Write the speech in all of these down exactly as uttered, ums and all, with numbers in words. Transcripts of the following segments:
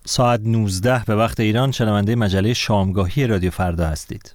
ساعت نوزده به وقت ایران شنونده مجله شامگاهی رادیو فردا هستید.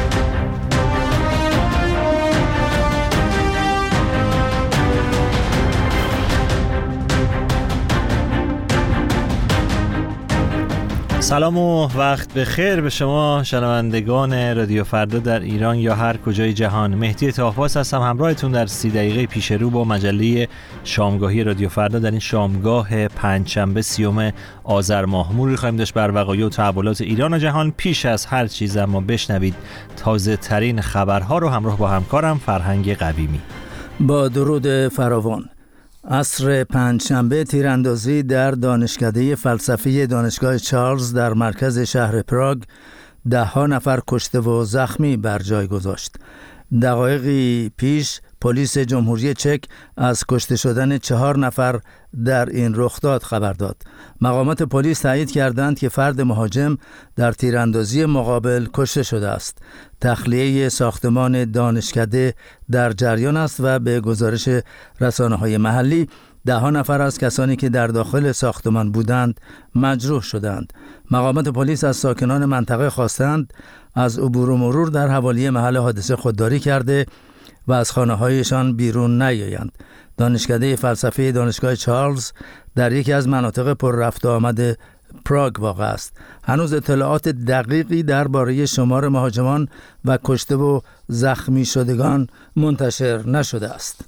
سلام و وقت بخیر به شما شنوندگان رادیو فردا در ایران یا هر کجای جهان. مهدی طاهباس هستم، همراهتون در سی دقیقه پیش رو با مجله شامگاهی رادیو فردا در این شامگاه پنجشنبه سیوم آذر ماه. مروری خواهیم داشت بر وقایع و تحولات ایران و جهان. پیش از هر چیز اما بشنوید تازه ترین خبرها رو همراه با همکارم فرهنگ قویمی. با درود فراوان. عصر پنجشنبه تیراندازی در دانشکده فلسفی دانشگاه چارلز در مرکز شهر پراگ ده ها نفر کشته و زخمی بر جای گذاشت. دقایقی پیش پلیس جمهوری چک از کشته شدن چهار نفر در این رخداد خبر داد. مقامات پلیس تایید کردند که فرد مهاجم در تیراندازی مقابل کشته شده است. تخلیه ساختمان دانشکده در جریان است و به گزارش رسانه‌های محلی ده ها نفر از کسانی که در داخل ساختمان بودند مجروح شدند. مقامات پلیس از ساکنان منطقه خواستند از عبور و مرور در حوالی محل حادثه خودداری کرده و از خانه‌هایشان بیرون نیایند. دانشکده فلسفی دانشگاه چارلز در یکی از مناطق پر رفت و آمد پراگ واقع است. هنوز اطلاعات دقیقی درباره شمار مهاجمان و کشته و زخمی شدگان منتشر نشده است.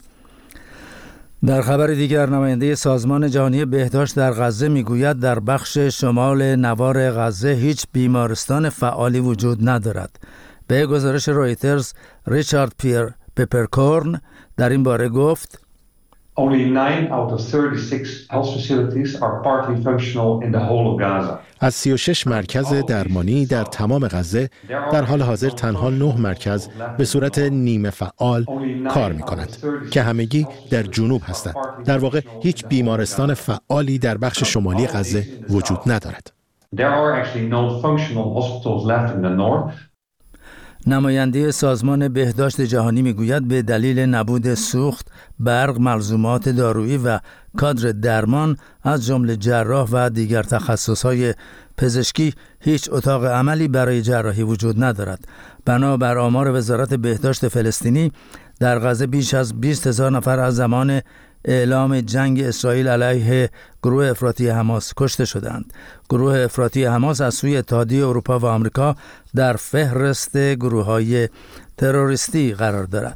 در خبر دیگر نماینده سازمان جهانی بهداشت در غزه میگوید در بخش شمال نوار غزه هیچ بیمارستان فعالی وجود ندارد. به گزارش رویترز ریچارد پیر پپرکورن در این باره گفت Only nine out of thirty-six health facilities are partly functional in the whole of Gaza. از سی و شش مرکز درمانی در تمام غزه در حال حاضر تنها نه مرکز به صورت نیمه فعال کار می‌کنند که همگی در جنوب هستند. در واقع هیچ بیمارستان فعالی در بخش شمالی غزه وجود ندارد. There are actually no functional hospitals left in the north. نماینده سازمان بهداشت جهانی میگوید به دلیل نبود سوخت، برق، ملزومات دارویی و کادر درمان از جمله جراح و دیگر تخصصهای پزشکی هیچ اتاق عملی برای جراحی وجود ندارد. بنابر آمار وزارت بهداشت فلسطینی در غزه بیش از بیست هزار نفر از زمان اعلام جنگ اسرائیل علیه گروه افراطی حماس کشته شدند. گروه افراطی حماس از سوی اتحادیه اروپا و آمریکا در فهرست گروه‌های تروریستی قرار دارد.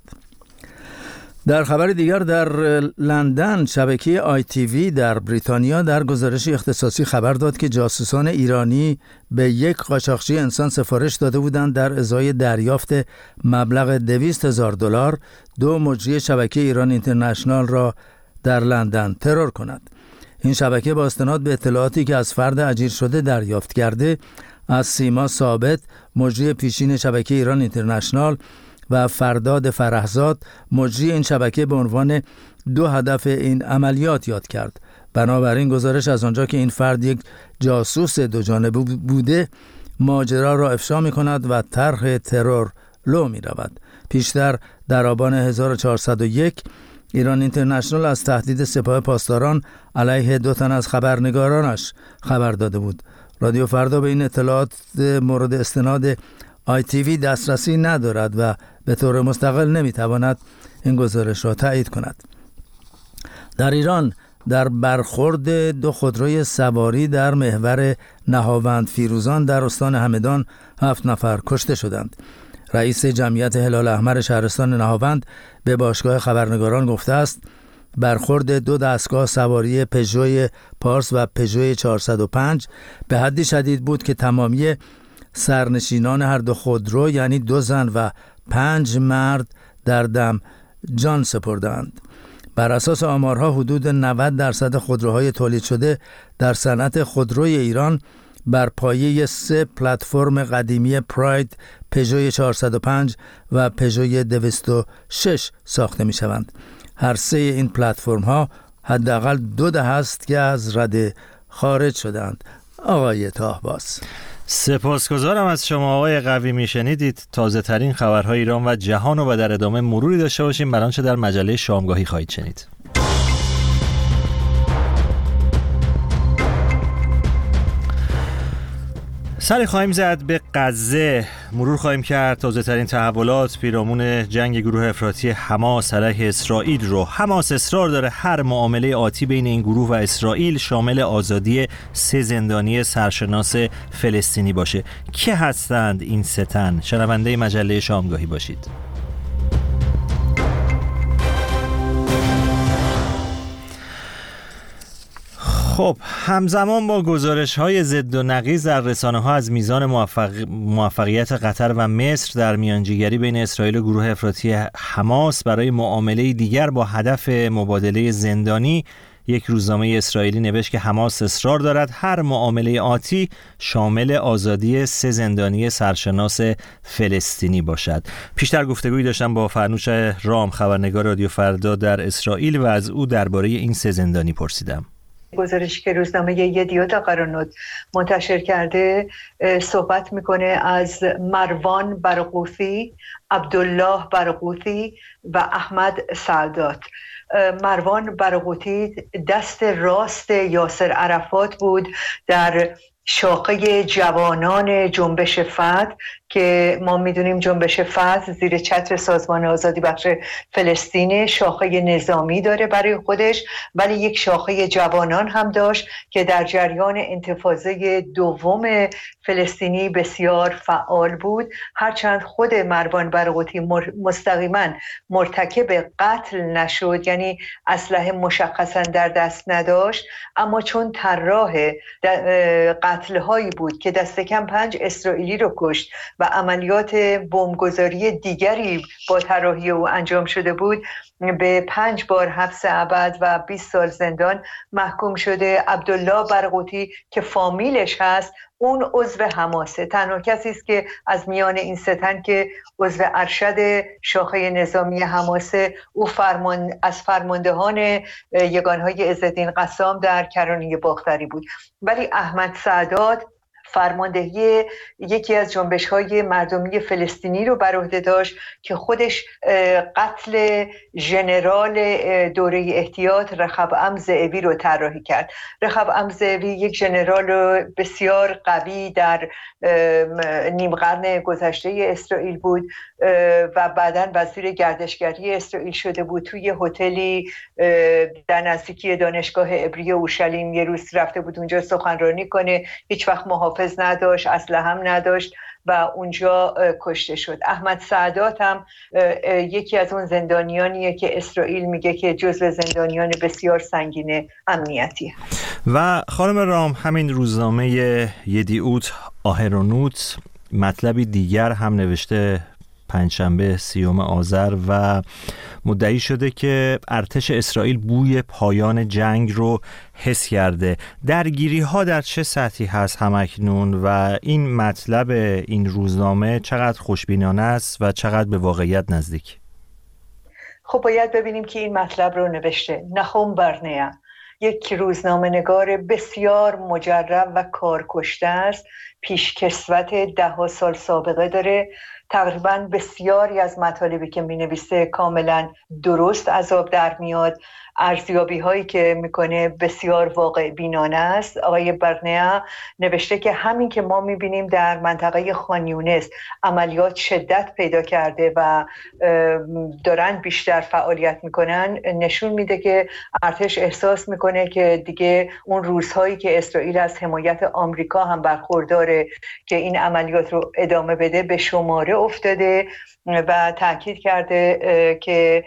در خبر دیگر در لندن شبکه آی تی وی در بریتانیا در گزارشی اختصاصی خبر داد که جاسوسان ایرانی به یک قاچاقچی انسان سفارش داده بودند در ازای دریافت مبلغ دویست هزار دلار دو مجری شبکه ایران اینترنشنال را در لندن ترور کند. این شبکه با استناد به اطلاعاتی که از فرد اجیر شده دریافت کرده از سیما ثابت مجری پیشین شبکه ایران اینترنشنال و فرداد فرحزاد مجری این شبکه به عنوان دو هدف این عملیات یاد کرد. بنابراین گزارش از آنجا که این فرد یک جاسوس دو جانبه بوده ماجرا را افشا می کند و طرح ترور لو می رود. پیشتر در آبان هزار و چهارصد و یک ایران اینترنشنال از تهدید سپاه پاسداران علیه دو تن از خبرنگارانش خبر داده بود. رادیو فردا به این اطلاعات مورد استناد آی تی وی دسترسی ندارد و به طور مستقل نمیتواند این گزارش را تایید کند. در ایران در برخورد دو خودروی سواری در محور نهاوند فیروزان در استان همدان هفت نفر کشته شدند. رئیس جمعیت هلال احمر شهرستان نهاوند به باشگاه خبرنگاران گفته است برخورد دو دستگاه سواری پژو پارس و پژو چهارصد و پنج به حدی شدید بود که تمامی سرنشینان هر دو خودرو یعنی دو زن و پنج مرد در دم جان سپردند. بر اساس آمارها حدود نود درصد خودروهای تولید شده در صنعت خودروی ایران بر پایه سه پلتفرم قدیمی پراید، پژو چهارصد و پنج و پژو دویست و شش ساخته می شوند. هر سه این پلتفرم ها حداقل دو دهه است که از رده خارج شدند. آقای طاهباس. سپاسگزارم از شما آقای قویمی. شنیدید تازه ترین خبرهای ایران و جهان و در ادامه مروری داشته باشیم بر آنچه در مجله شامگاهی خواهید شنید. سری خواهیم زد به غزه، مرور خواهیم کرد تازه ترین تحولات پیرامون جنگ گروه افراطی حماس علیه اسرائیل رو. حماس اصرار داره هر معامله آتی بین این گروه و اسرائیل شامل آزادی سه زندانی سرشناس فلسطینی باشه. کی هستند این سه تن؟ شنونده مجله شامگاهی باشید. خب همزمان با گزارش‌های ضد و نقیض در رسانه‌ها از میزان موفق... موفقیت قطر و مصر در میانجیگری بین اسرائیل و گروه افراطی حماس برای معامله دیگر با هدف مبادله زندانی، یک روزنامه اسرائیلی نوشت که حماس اصرار دارد هر معامله آتی شامل آزادی سه زندانی سرشناس فلسطینی باشد. پیشتر گفتگویی داشتم با فرنوش رام، خبرنگار رادیو فردا در اسرائیل، و از او درباره این سه زندانی پرسیدم. گزارشی که روزنامه یدیوت آقرانوت منتشر کرده صحبت میکنه از مروان برغوثی، عبدالله برغوثی و احمد سعدات. مروان برغوثی دست راست یاسر عرفات بود در شاخه جوانان جنبش فتح که ما میدونیم جنبش فتح زیر چتر سازمان آزادی بخش فلسطین شاخه نظامی داره برای خودش، ولی یک شاخه جوانان هم داشت که در جریان انتفاضه دوم فلسطینی بسیار فعال بود. هرچند خود مروان برغوثی مستقیما مرتکب قتل نشد، یعنی اسلحه مشخصا در دست نداشت، اما چون طراح قتل هایی بود که دست کم پنج اسرائیلی رو کشت و عملیات بمبگذاری دیگری با طراحی او انجام شده بود، به پنج بار حبس ابد و بیست سال زندان محکوم شده. عبدالله برغوثی که فامیلش هست اون عضو حماسه، تنها کسی است که از میان این سه تن که عضو ارشد شاخه نظامی حماسه، او فرمان از فرماندهان یگانهای عزالدین قسام در کرانه باختری بود. ولی احمد سعدات فرماندهی یکی از جنبش‌های مردمی فلسطینی رو بر عهده داشت که خودش قتل ژنرال دوره احتیاط رخب ام زئوی رو طراحی کرد. رخب ام زئوی یک ژنرال بسیار قوی در نیم قرن گذشته اسرائیل بود و بعداً وزیر گردشگری اسرائیل شده بود. توی هتلی در نزدیکی دانشگاه عبری اورشلیم یه روز رفته بود اونجا سخنرانی کنه، هیچ وقت محافظ نداشت، اسلحه هم نداشت و اونجا کشته شد. احمد سعدات هم یکی از اون زندانیانیه که اسرائیل میگه که جزو زندانیان بسیار سنگین امنیتی هست. و خانم رام، همین روزنامه یدیوت آهرونوت مطلبی دیگر هم نوشته پنجشنبه سیوم آذر و مدعی شده که ارتش اسرائیل بوی پایان جنگ رو حس کرده. درگیری ها در چه سطحی هست همکنون و این مطلب این روزنامه چقدر خوشبینانه است و چقدر به واقعیت نزدیک؟ خب باید ببینیم که این مطلب رو نوشته نخوم برنیا، یک روزنامه نگار بسیار مجرب و کارکشته است، پیشکسوت ده ها سال سابقه داره. تقریبا بسیاری از مطالبی که می نویسه کاملا درست از آب در میاد. ارزیابی هایی که میکنه بسیار واقع بینانه است. آقای برنیا نوشته که همین که ما میبینیم در منطقه خان یونس عملیات شدت پیدا کرده و دارن بیشتر فعالیت میکنن، نشون میده که ارتش احساس میکنه که دیگه اون روزهایی که اسرائیل از حمایت آمریکا هم برخورداره که این عملیات رو ادامه بده به شماره افتاده و تاکید کرده که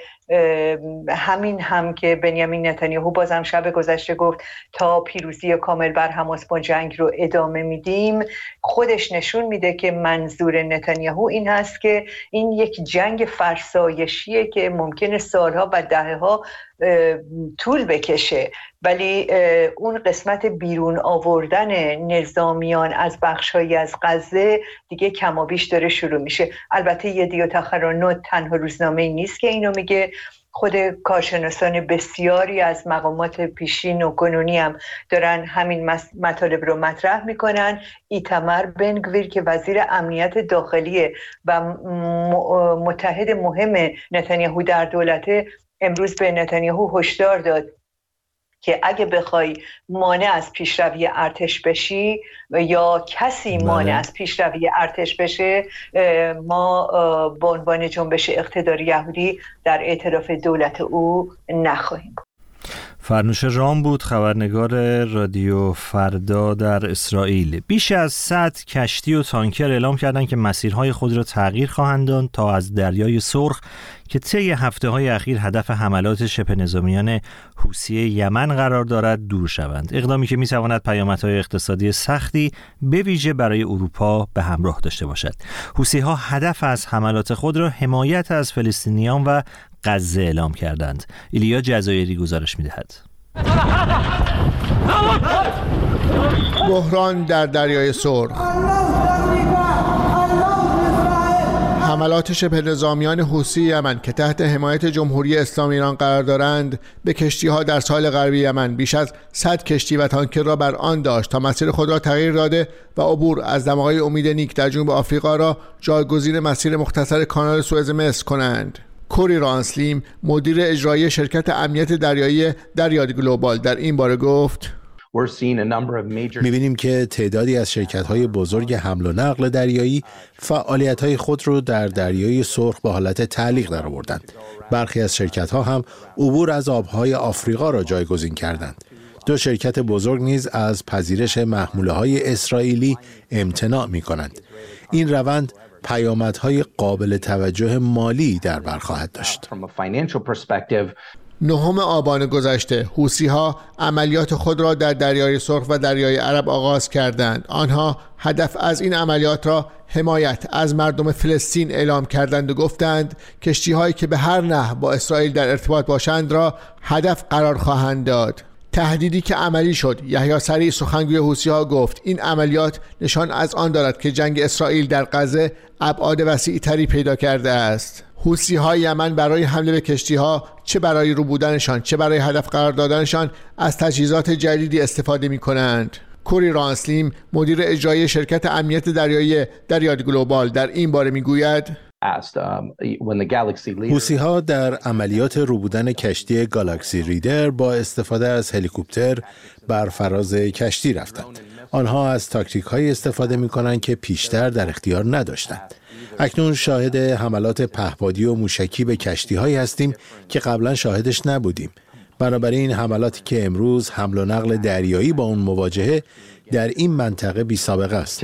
همین هم که بنیامین نتانیاهو بازم شب گذشته گفت تا پیروزی کامل بر حماس با جنگ رو ادامه میدیم، خودش نشون میده که منظور نتانیاهو این هست که این یک جنگ فرسایشیه که ممکنه سالها و دهه‌ها طول بکشه، ولی اون قسمت بیرون آوردن نظامیان از بخش‌هایی از غزه دیگه کمابیش داره شروع میشه. البته یدیوت آخرانوت تنها روزنامه‌ای نیست که اینو میگه، خود کارشناسان بسیاری از مقامات پیشین و کنونی هم دارن همین مطالب رو مطرح میکنن. ایتمر بن گویر که وزیر امنیت داخلی و متحد مهم نتانیاهو در دولت، امروز به نتانیاهو هشدار داد که اگه بخوای مانع از پیشروی ارتش بشی یا کسی مانع از پیشروی ارتش بشه، ما به عنوان جنبش اقتدار یهودی در اعتراف دولت او نخواهیم. فرنوش رام بود، خبرنگار رادیو فردا در اسرائیل. بیش از صد کشتی و تانکر اعلام کردند که مسیرهای خود را تغییر خواهند داد تا از دریای سرخ که طی هفته‌های اخیر هدف حملات شبه نظامیان حوثی یمن قرار دارد دور شوند. اقدامی که می‌تواند پیامدهای اقتصادی سختی به ویژه برای اروپا به همراه داشته باشد. حوثی‌ها هدف از حملات خود را حمایت از فلسطینیان و غزه اعلام کردند. ایلیا جزایری گزارش می‌دهد. بحران در دریای سرخ. حملات شبه نظامیان حوثی یمن که تحت حمایت جمهوری اسلامی ایران قرار دارند به کشتی‌ها در ساحل غربی یمن بیش از صد کشتی و تانکر را بر آن داشت تا مسیر خود را تغییر داده و عبور از دماغه امید نیک در جنوب آفریقا را جایگزین مسیر مختصر کانال سوئز مصر کنند. کوری رانسلیم، مدیر اجرایی شرکت امنیت دریایی دریاد گلوبال، در این باره گفت: می‌بینیم که تعدادی از شرکت‌های بزرگ حمل و نقل دریایی فعالیت‌های خود را در دریای سرخ به حالت تعلیق درآوردند. برخی از شرکت‌ها هم عبور از آب‌های آفریقا را جایگزین کردند. دو شرکت بزرگ نیز از پذیرش محموله‌های اسرائیلی امتناع می‌کنند. این روند پیامدهای قابل توجه مالی در بر خواهد داشت. نهم آبان گذشته حوثی‌ها عملیات خود را در دریای سرخ و دریای عرب آغاز کردند. آنها هدف از این عملیات را حمایت از مردم فلسطین اعلام کردند و گفتند کشتی‌هایی که به هر نحو با اسرائیل در ارتباط باشند را هدف قرار خواهند داد. تهدیدی که عملی شد. یحیی سریع سخنگوی حوثی‌ها گفت این عملیات نشان از آن دارد که جنگ اسرائیل در غزه ابعاد وسیع‌تری پیدا کرده است. حوثی‌های یمن برای حمله به کشتی‌ها، چه برای رو بودنشان چه برای هدف قرار دادنشان، از تجهیزات جدیدی استفاده می‌کنند. کوری رانسلیم، مدیر اجرایی شرکت امنیت دریایی دریاد گلوبال، در این باره می‌گوید: حوثی‌ها در عملیات روبودن کشتی گالاکسی ریدر با استفاده از هلیکوپتر بر فراز کشتی رفتند. آنها از تاکتیک‌هایی استفاده می‌کنند که پیشتر در اختیار نداشتند. اکنون شاهد حملات پهپادی و موشکی به کشتی‌هایی هستیم که قبلا شاهدش نبودیم. بنابراین حملاتی که امروز حمل و نقل دریایی با اون مواجهه در این منطقه بی‌سابقه است.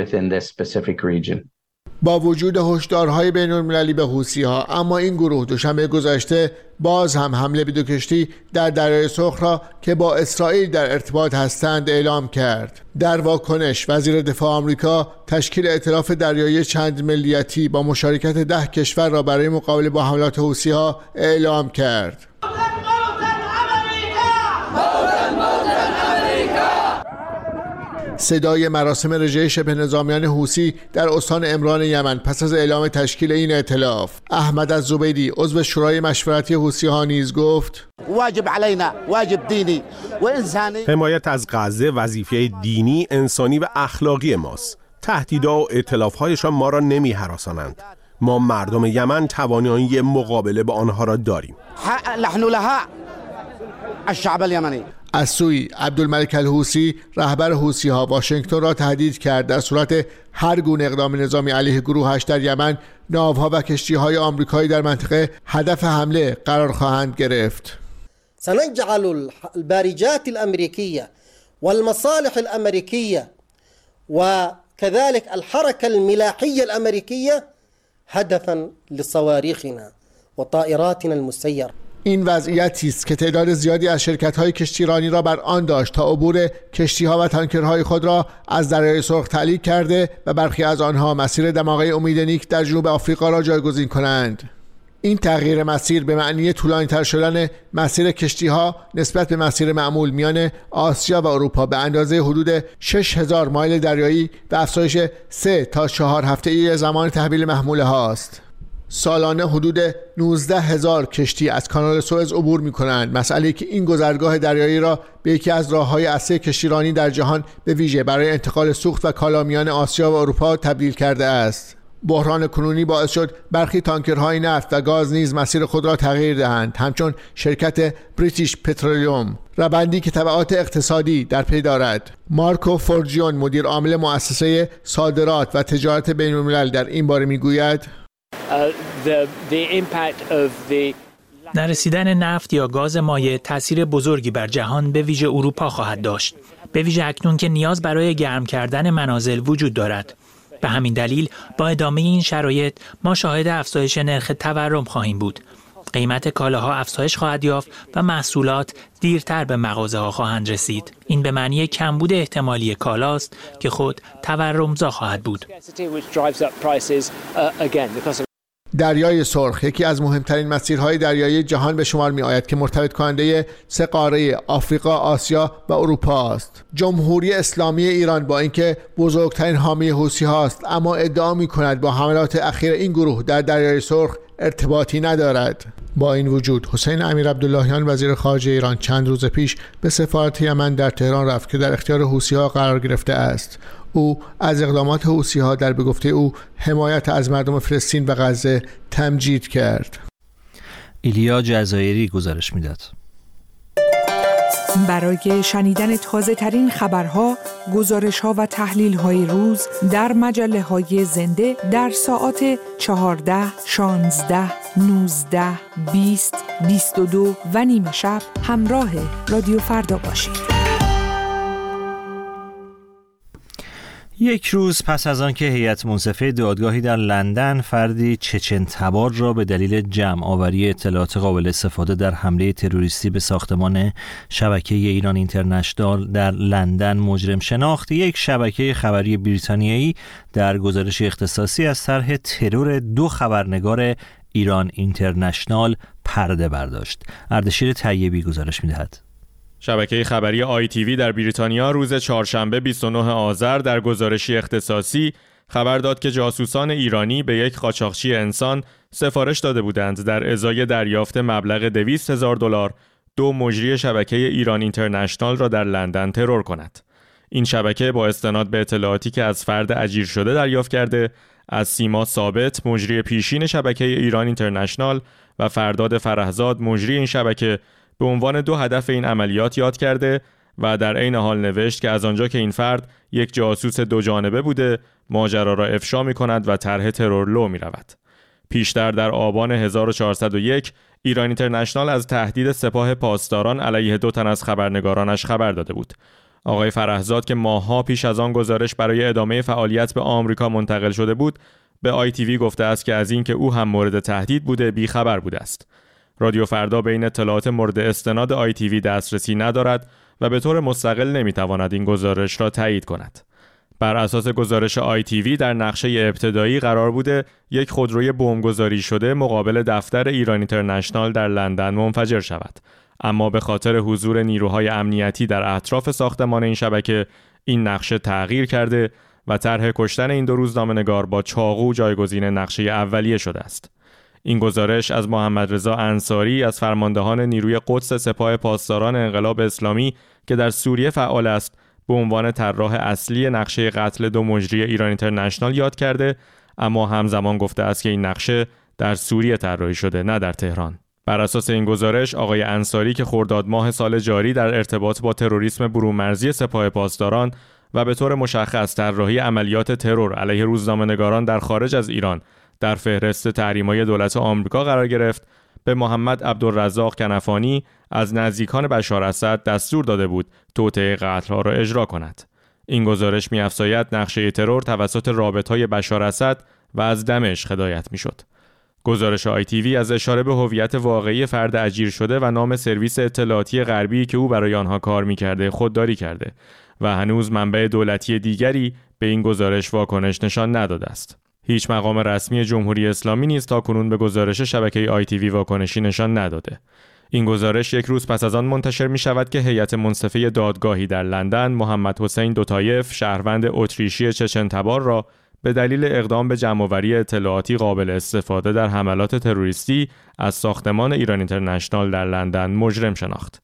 با وجود هشدارهای بین‌المللی به حوثی‌ها، اما این گروه دوشنبه گذشته باز هم حمله به دو کشتی در دریای سرخ را که با اسرائیل در ارتباط هستند اعلام کرد. در واکنش وزیر دفاع آمریکا تشکیل ائتلاف دریایی چند ملیتی با مشارکت ده کشور را برای مقابله با حملات حوثی‌ها اعلام کرد. صدای مراسم رژه شبه نظامیان حوثی در استان عمران یمن پس از اعلام تشکیل این ائتلاف. احمد الزبیدی عضو شورای مشورتی حوثی‌ها نیز گفت: واجب علینا واجب دینی و انسانی. حمایت از غزه وظیفه دینی، انسانی و اخلاقی ماست. تهدیدها و ائتلاف‌هایشان ما را نمی‌هراسانند. ما مردم یمن توانایی مقابله با آنها را داریم. نحن لها الشعب الیمنی. از سوی عبدالملک الحوثی رهبر حوثی‌ها واشنگتن را تهدید کرد در صورت هر گونه اقدام نظامی علیه گروهش در یمن ناوها و کشتی‌های آمریکایی در منطقه هدف حمله قرار خواهند گرفت. سنجعل البارجات الأمريكية والمصالح الأمريكية وكذلك الحركة الملاحية الأمريكية هدفا لصواريخنا وطائراتنا المسيرة. این وضعیتی است که تعداد زیادی از شرکت‌های کشتیرانی را بر آن داشت تا عبور کشتی‌ها و تانکرهای خود را از دریای سرخ تعلیق کرده و برخی از آنها مسیر دماغه امید نیک در جنوب آفریقا را جایگزین کنند. این تغییر مسیر به معنی طولانی‌تر شدن مسیر کشتی‌ها نسبت به مسیر معمول میان آسیا و اروپا به اندازه حدود شش هزار مایل دریایی و افزایش سه تا چهار هفته‌ای زمان تحویل محموله هاست. سالانه حدود نوزده هزار کشتی از کانال سوئز عبور می کنند، مسئله که این گذرگاه دریایی را به یکی از راه‌های اصلی کشتیرانی در جهان به ویژه برای انتقال سوخت و کالا میان آسیا و اروپا تبدیل کرده است. بحران کنونی باعث شد برخی تانکرهای نفت و گاز نیز مسیر خود را تغییر دهند، همچون شرکت بریتیش پترولیوم، روندی که تبعات اقتصادی در پی دارد. مارکو فورجیون، مدیر عامل مؤسسه صادرات و تجارت بین‌الملل، در این باره میگوید نرسیدن نفت یا گاز مایع تأثیر بزرگی بر جهان به ویژه اروپا خواهد داشت، به ویژه اکنون که نیاز برای گرم کردن منازل وجود دارد. به همین دلیل با ادامه این شرایط ما شاهد افزایش نرخ تورم خواهیم بود. قیمت کالاها افزایش خواهد یافت و محصولات دیرتر به مغازه‌ها خواهند رسید. این به معنی کمبود احتمالی کالاست که خود تورمزا خواهد بود. دریای سرخ یکی از مهمترین مسیرهای دریایی جهان به شمار می آید که مرتبط کننده سه قاره آفریقا، آسیا و اروپا است. جمهوری اسلامی ایران با اینکه بزرگترین حامی حوثی هاست، اما ادعا می کند با حملات اخیر این گروه در دریای سرخ ارتباطی ندارد. با این وجود حسین امیرعبداللهیان وزیر خارجه ایران چند روز پیش به سفارت یمن در تهران رفت که در اختیار حوثی‌ها قرار گرفته است. او از اقدامات حوثی‌ها در به گفته او حمایت از مردم فلسطین و غزه تمجید کرد. ایلیا جزایری گزارش میداد. برای شنیدن تازه ترین خبرها، گزارش‌ها و تحلیل‌های روز در مجله‌های زنده در ساعات چهارده، شانزده، نوزده، بیست، بیست و دو و نیمه شب همراه رادیو فردا باشید. یک روز پس از آن که هیئت منصفه دادگاهی در لندن فردی چچن تبار را به دلیل جمع آوری اطلاعات قابل استفاده در حمله تروریستی به ساختمان شبکه ایران اینترنشنال در لندن مجرم شناخت، یک شبکه خبری بریتانیایی در گزارش اختصاصی از طرح ترور دو خبرنگار ایران اینترنشنال پرده برداشت. اردشیر طیبی گزارش می‌دهد. شبکه خبری آی تی وی در بریتانیا روز چهارشنبه بیست و نه آذر در گزارشی اختصاصی خبر داد که جاسوسان ایرانی به یک قاچاقچی انسان سفارش داده بودند در ازای دریافت مبلغ دویست هزار دلار دو مجری شبکه ایران اینترنشنال را در لندن ترور کند. این شبکه با استناد به اطلاعاتی که از فرد اجیر شده دریافت کرده، از سیما ثابت مجری پیشین شبکه ایران اینترنشنال و فرداد فرهزاد مجری این شبکه به عنوان دو هدف این عملیات یاد کرده و در عین حال نوشت که از آنجا که این فرد یک جاسوس دو جانبه بوده، ماجرا را افشا می کند و طرح ترور لو می رود. پیشتر در آبان هزار و چهارصد و یک ایران اینترنشنال از تهدید سپاه پاسداران علیه دو تن از خبرنگارانش خبر داده بود. آقای فرهزاد که ماه‌ها پیش از آن گزارش برای ادامه فعالیت به آمریکا منتقل شده بود، به آی تی وی گفته است که از اینکه او هم مورد تهدید بوده بیخبر بوده است. رادیو فردا به این اطلاعات مورد استناد آی تی وی دسترسی ندارد و به طور مستقل نمیتواند این گزارش را تایید کند. بر اساس گزارش آی تی وی در نقشه ابتدایی قرار بوده یک خودروی بمبگذاری شده مقابل دفتر ایران اینترنشنال در لندن منفجر شود، اما به خاطر حضور نیروهای امنیتی در اطراف ساختمان این شبکه این نقشه تغییر کرده و طرح کشتن این دو روزنامه‌نگار با چاقو جایگزین نقشه اولیه شده است. این گزارش از محمد رضا انصاری از فرماندهان نیروی قدس سپاه پاسداران انقلاب اسلامی که در سوریه فعال است به عنوان طراح اصلی نقشه قتل دو مجری ایران اینترنشنال یاد کرده، اما همزمان گفته است که این نقشه در سوریه طراحی شده نه در تهران. بر اساس این گزارش آقای انصاری که خرداد ماه سال جاری در ارتباط با تروریسم برون‌مرزی سپاه پاسداران و به طور مشخص طراحی عملیات ترور علیه روزنامه‌نگاران در خارج از ایران در فهرست تحریم‌های دولت آمریکا قرار گرفت، به محمد عبدالرزاق کنفانی از نزدیکان بشار اسد دستور داده بود توطئه قتل‌ها را اجرا کند. این گزارش می‌افزاید نقشه ترور توسط رابطه‌های بشار اسد و از دمشق هدایت می‌شد. گزارش آی تی وی از اشاره به هویت واقعی فرد اجیر شده و نام سرویس اطلاعاتی غربی که او برای آنها کار می‌کرده خودداری کرده و هنوز منبع دولتی دیگری به این گزارش واکنش نشان نداده است. هیچ مقام رسمی جمهوری اسلامی نیز تاکنون به گزارش شبکه آی تی وی واکنشی نشان نداده. این گزارش یک روز پس از آن منتشر می شود که هیئت منصفه دادگاهی در لندن محمد حسین دوتایف شهروند اتریشی چچن تبار را به دلیل اقدام به جمع‌آوری اطلاعاتی قابل استفاده در حملات تروریستی از ساختمان ایران اینترنشنال در لندن مجرم شناخت.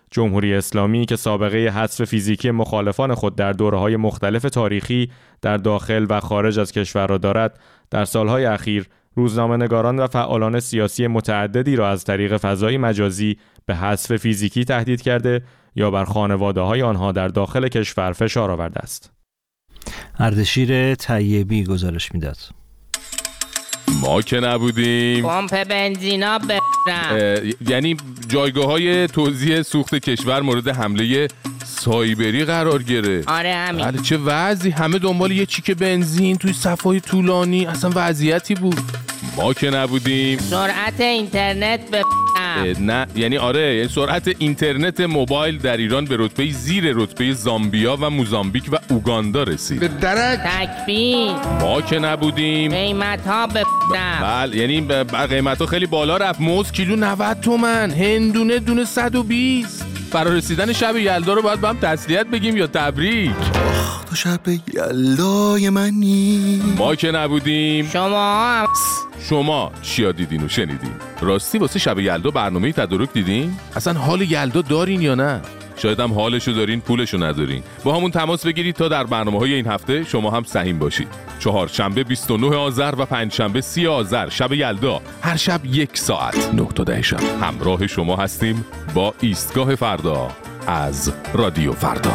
جمهوری اسلامی که سابقه حذف فیزیکی مخالفان خود در دوره‌های مختلف تاریخی در داخل و خارج از کشور را دارد، در سالهای اخیر روزنامه‌نگاران و فعالان سیاسی متعددی را از طریق فضای مجازی به حذف فیزیکی تهدید کرده یا بر خانواده‌های آنها در داخل کشور فشار آورده است. اردشیر طیبی گزارش میداد. ما که نبودیم پمپ بنزینا برم، یعنی جایگاه‌های توزیع سوخت کشور مورد حمله سایبری قرار گرفت. آره همین. بله چه وضعی، همه دنبال یه چیک بنزین توی صفای طولانی، اصلا وضعیتی بود. ما که نبودیم سرعت اینترنت برم. نه یعنی آره، یعنی سرعت اینترنت موبایل در ایران به رتبه زیر رتبه زامبیا و موزامبیک و اوگاندا رسید. به درک تکبیر. ما که نبودیم قیمت ها برم. بله یعنی قیمت ها خیلی بالا رفت. موز کیلو نود تومن، هندونه دونه صد و بیست. برای رسیدن شب یلدا رو باید با هم تسلیت بگیم یا تبریک؟ آخ تو شب یلدای منی. ما که نبودیم شما هم شما چیا دیدین و شنیدین؟ راستی واسه شب یلدا برنامه تدارک دیدین؟ اصلا حال یلدا دارین یا نه؟ شاید هم حالشو دارین پولشو ندارین. با همون تماس بگیرید تا در برنامه‌های این هفته شما هم سهیم باشید. چهارشنبه بیست و نه آذر و پنجشنبه سی آذر شب یلدا، هر شب یک ساعت نه تا ده شب همراه شما هستیم با ایستگاه فردا از رادیو فردا.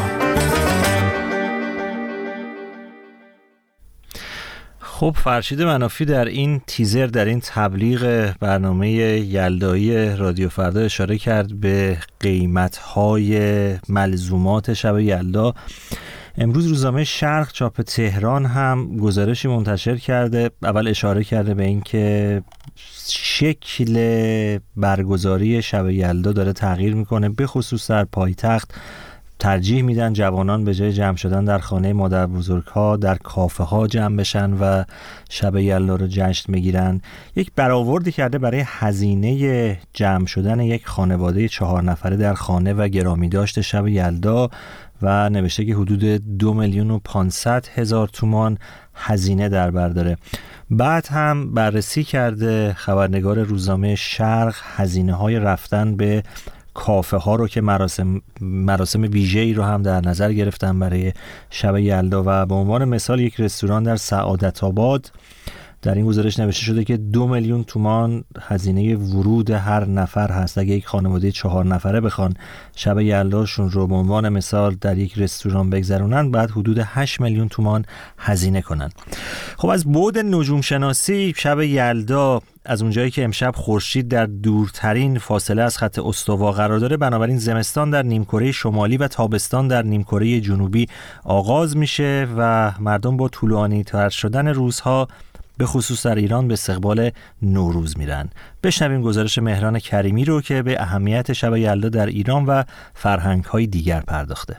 خب فرشید منافی در این تیزر، در این تبلیغ برنامه یلدایی رادیو فردا اشاره کرد به قیمت‌های ملزومات شب یلدا. امروز روزنامه شرق چاپ تهران هم گزارشی منتشر کرده. اول اشاره کرده به این که شکل برگزاری شب یلدا داره تغییر میکنه، به خصوص در پایتخت. ترجیح میدن جوانان به جای جمع شدن در خانه مادر بزرگها در کافه ها جمع بشن و شب یلدا رو جشن بگیرن. یک برآوردی کرده برای هزینه جمع شدن یک خانواده چهار نفره در خانه و گرامی داشت شب یلدا و نوشته که حدود دو میلیون و پانصد هزار تومان هزینه در بر داره. بعد هم بررسی کرده خبرنگار روزنامه شرق هزینه های رفتن به کافه ها رو که مراسم مراسم ویژه‌ای رو هم در نظر گرفتن برای شب یلدا و به عنوان مثال یک رستوران در سعادت آباد در این گزارش نوشته شده که دو میلیون تومان هزینه ورود هر نفر هست. اگه یک خانواده چهار نفره بخوان شب یلداشون رو به عنوان مثال در یک رستوران بگذرونن، بعد حدود هشت میلیون تومان هزینه کنن. خب از بعد نجوم شناسی شب یلدا، از اونجایی که امشب خورشید در دورترین فاصله از خط استوا قرار داره، بنابراین زمستان در نیمکره شمالی و تابستان در نیمکره جنوبی آغاز میشه و مردم با طولانی تر شدن روزها به خصوص در ایران به استقبال نوروز میرن. بشنویم گزارش مهران کریمی رو که به اهمیت شب یلدا در ایران و فرهنگ‌های دیگر پرداخته.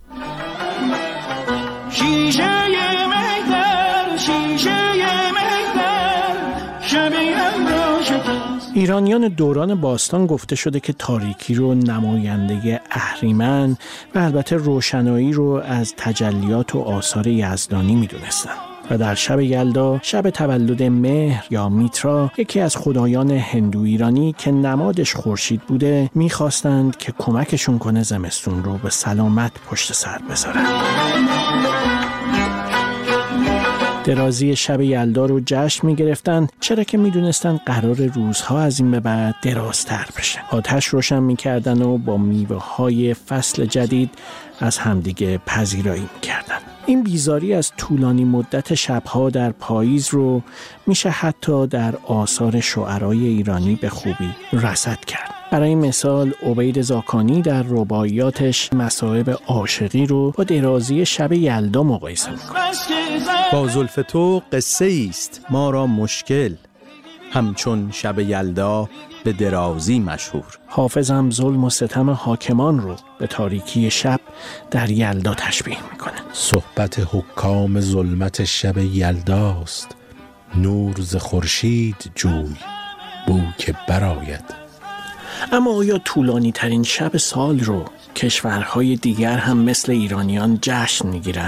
شیشه مهتر، شیشه مهتر، شب یلدا شکست. ایرانیان دوران باستان گفته شده که تاریکی رو نماینده اهریمن و البته روشنایی رو از تجلیات و آثار یزدانی میدونستن و در شب یلدا، شب تولد مهر یا میترا، یکی از خدایان هندو ایرانی که نمادش خورشید بوده، میخواستند که کمکشون کنه زمستون رو به سلامت پشت سر بذارن. درازی شب یلدا رو جشن میگرفتن، چرا که میدونستن قرار روزها از این به بعد درازتر بشه. آتش روشن میکردن و با میوه های فصل جدید از همدیگه پذیرایی میکردن. این بیزاری از طولانی مدت شبها در پاییز رو میشه حتی در آثار شعرای ایرانی به خوبی رصد کرد. برای مثال عبید زاکانی در رباعیاتش مصائب عاشقی رو با درازی شب یلدا مقایسه میکنه. با زلف تو قصه است ما را مشکل، همچون شب یلدا به درازی مشهور. حافظ هم ظلم و ستم حاکمان رو به تاریکی شب در یلدا تشبیه میکنه. صحبت حکام ظلمت شب یلداست، نور ز خورشید جوی بو که برآید. اما آیا طولانی ترین شب سال رو کشورهای دیگر هم مثل ایرانیان جشن میگیرن؟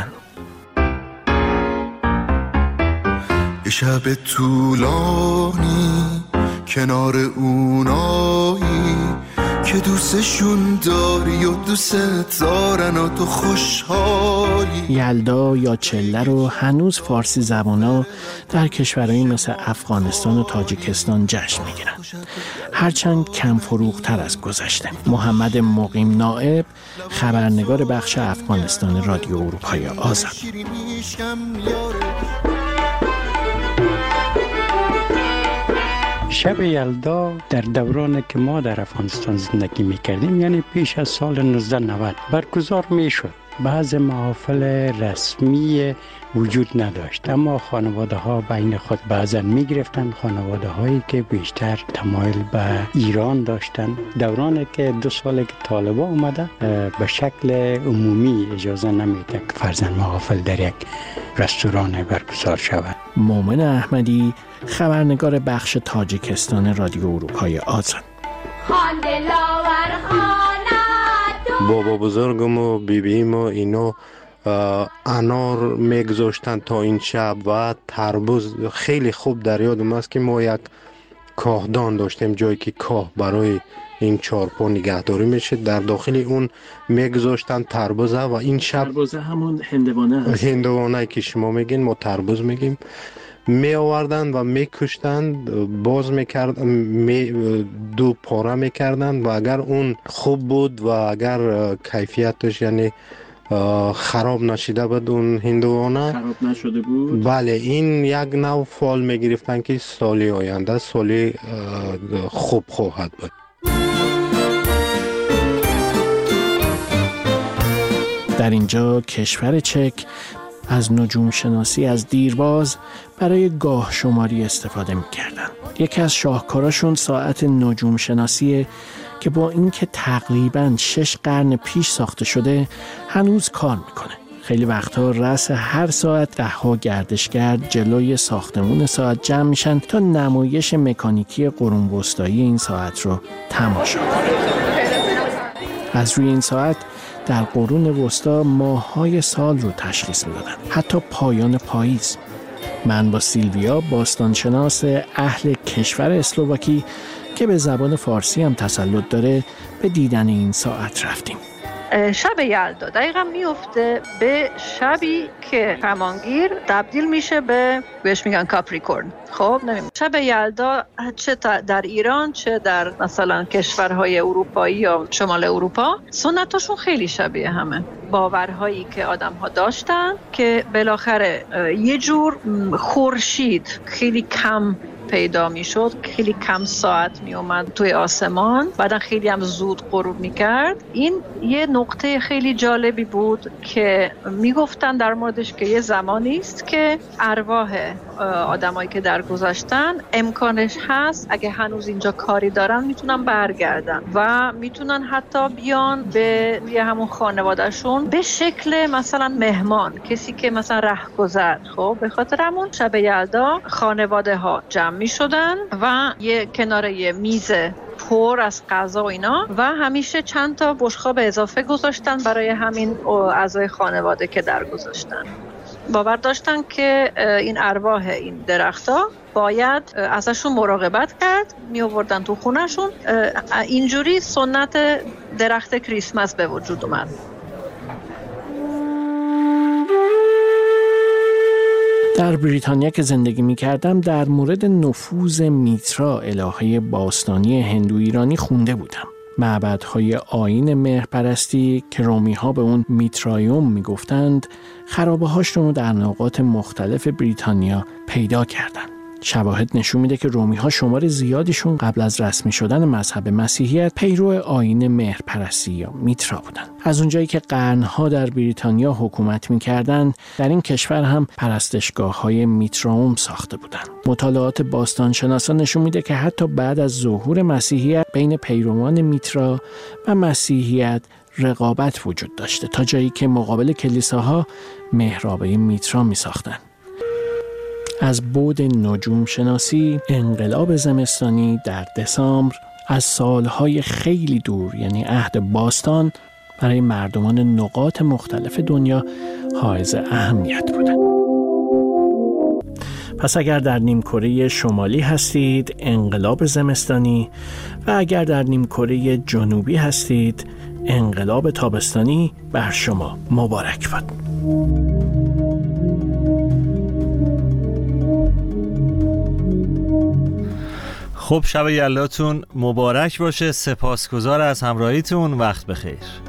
یه شب طولانی کنار اونایی که دوستشون داری و دوست دارن و تو خوشحالی. یلدا یا چله رو هنوز فارسی زبانا در کشورهایی مثل افغانستان و تاجیکستان جشن میگیرن، هرچند کم فروغتر از گذشته. محمد مقیم نائب، خبرنگار بخش افغانستان رادیو اروپای آزاد. شب یلدا در دوران که ما در افغانستان زندگی میکردیم، یعنی پیش از سال نوزده نود برگزار میشد. بعض محافل رسمی وجود نداشت، اما خانواده ها بین خود بعضا میگرفتن، خانواده هایی که بیشتر تمایل به ایران داشتن. دورانی که دو سال که طالبان اومده به شکل عمومی اجازه نمیده که فرضاً محافل در یک رستوران برگزار شود. مومن احمدی، خبرنگار بخش تاجیکستان رادیو اروپای آزاد. بابا بزرگم و بیبیم و اینو انار میگذاشتن تا این شب و تربوز. خیلی خوب در یادم است که ما یک کاهدان داشتیم، جایی که کاه برای این چارپا نگهداری میشه، در داخل اون میگذاشتن تربوزه و این شب تربوزه همون هندوانه هست. هندوانه که شما میگین ما تربوز میگیم. می آوردن و می کشتن، باز میکرد می دو پاره میکردن و اگر اون خوب بود و اگر کیفیتش یعنی خراب نشده بود، اون هندوانه خراب نشده بود، بله، این یک نوع فال میگرفتن که سالی آینده سالی خوب خواهد بود. در اینجا کشور چک از نجوم شناسی از دیرباز برای گاه شماری استفاده می‌کردن. یکی از شاهکاراشون ساعت نجوم شناسیه که با اینکه تقریباً شش قرن پیش ساخته شده هنوز کار میکنه. خیلی وقتها رأس هر ساعت ده ها گردشگر جلوی ساختمون ساعت جمع میشن تا نمایش مکانیکی قرون وسطایی این ساعت رو تماشا کنن. از روی این ساعت در قرون وسطا ماه‌های سال رو تشخیص میدادن، حتی پایان پاییز. من با سیلویا، باستانشناس اهل کشور اسلواکی که به زبان فارسی هم تسلط داره، به دیدن این ساعت رفتیم. شب یلدا دقیقا میفته به شبی که کمانگیر تبدیل میشه به بهش میگن کاپریکورن. خب نمیدونم شب یلدا چه در ایران چه در مثلا کشورهای اروپایی یا شمال اروپا سنتاشون خیلی شبیه همه. باورهایی که آدم ها داشتن که بالاخره یه جور خورشید خیلی کم پیدا می شد، خیلی کم ساعت می اومد توی آسمان، بعدا خیلی هم زود غروب می کرد. این یه نقطه خیلی جالبی بود که می گفتن در موردش که یه زمانی است که ارواح آدمایی که درگذشتن امکانش هست اگه هنوز اینجا کاری دارن میتونن برگردن و میتونن حتی بیان به یه همون خانوادهشون به شکل مثلا مهمان، کسی که مثلا رهگذر. خب به خاطر همون شب یلدا خانواده ها جمع می شدن و یه کنار یه میز پر از غذا و اینا و همیشه چند تا بشقاب اضافه گذاشتن برای همین اعضای خانواده که درگذشتن. باور داشتن که این ارواح این درخت‌ها باید ازشون مراقبت کرد، می آوردن تو خونه‌شون. اینجوری سنت درخت کریسمس به وجود اومد. در بریتانیا که زندگی می کردم در مورد نفوذ میترا، الهه باستانی هندو ایرانی، خونده بودم. معبدهای آیین مهرپرستی که رومی ها به اون میترایوم می گفتند، خرابه هاشون رو در نقاط مختلف بریتانیا پیدا کردند. شواهد نشون میده که رومی ها شمار زیادیشون قبل از رسمی شدن مذهب مسیحیت پیرو آیین مهرپرستی یا میترا بودند. از اونجایی که قرنها در بریتانیا حکومت میکردند، در این کشور هم پرستشگاه های میتراوم ساخته بودند. مطالعات باستانشناسان نشون میده که حتی بعد از ظهور مسیحیت بین پیروان میترا و مسیحیت رقابت وجود داشته، تا جایی که مقابل کلیساها محرابه میترا میساختند. از بعد نجوم شناسی، انقلاب زمستانی در دسامبر از سالهای خیلی دور، یعنی عهد باستان، برای مردمان نقاط مختلف دنیا حائز اهمیت بوده. پس اگر در نیمکره شمالی هستید انقلاب زمستانی و اگر در نیمکره جنوبی هستید انقلاب تابستانی بر شما مبارک باد. خب شب یلداتون مبارک باشه. سپاسگزار از همراهیتون. وقت بخیر.